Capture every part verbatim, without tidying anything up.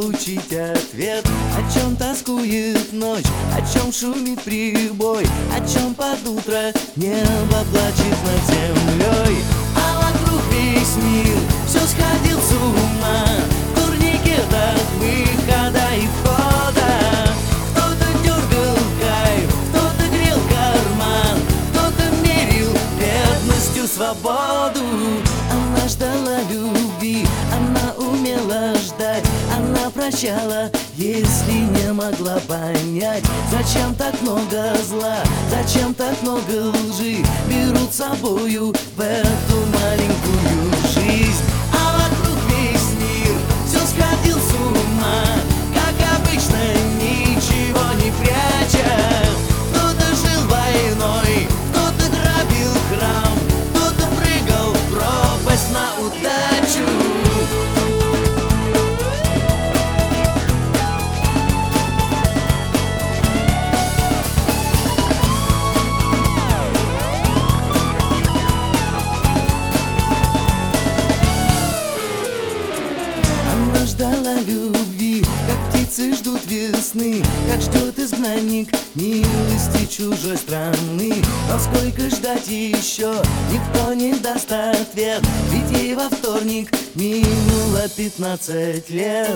получить ответ. О чем тоскует ночь, о чем шумит прибой, о чем под утро небо плачет над землей. А вокруг весь мир все сходил с ума, в турникетах выхода и входа. Кто-то дергал кайф, кто-то грел карман, кто-то мерил бедностью свободу. Она ждала любви, она умела ждать, она прощала, если не могла понять. Зачем так много зла, зачем так много лжи берут с собою в эту маленькую жизнь? А вокруг весь мир все сходил с ума, как обычно, ничего не пряча. Кто-то жил войной, кто-то грабил храм, кто-то прыгал в пропасть на удачу. Ждала любви, как птицы ждут весны, как ждет изгнанник милости чужой страны. Но сколько ждать еще, никто не даст ответ, ведь ей во вторник минуло пятнадцать лет.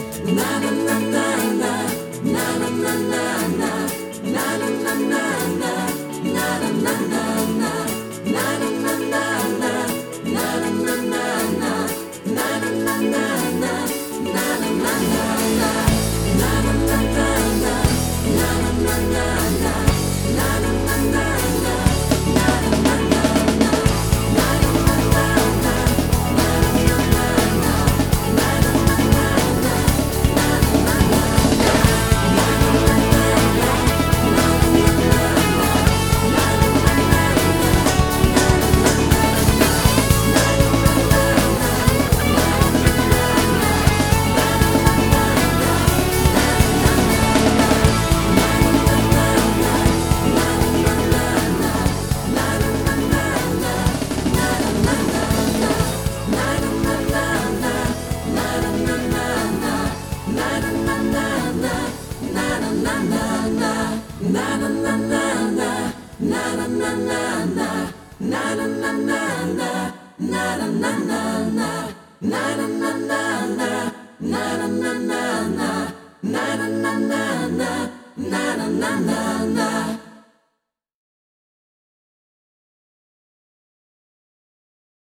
Na na na na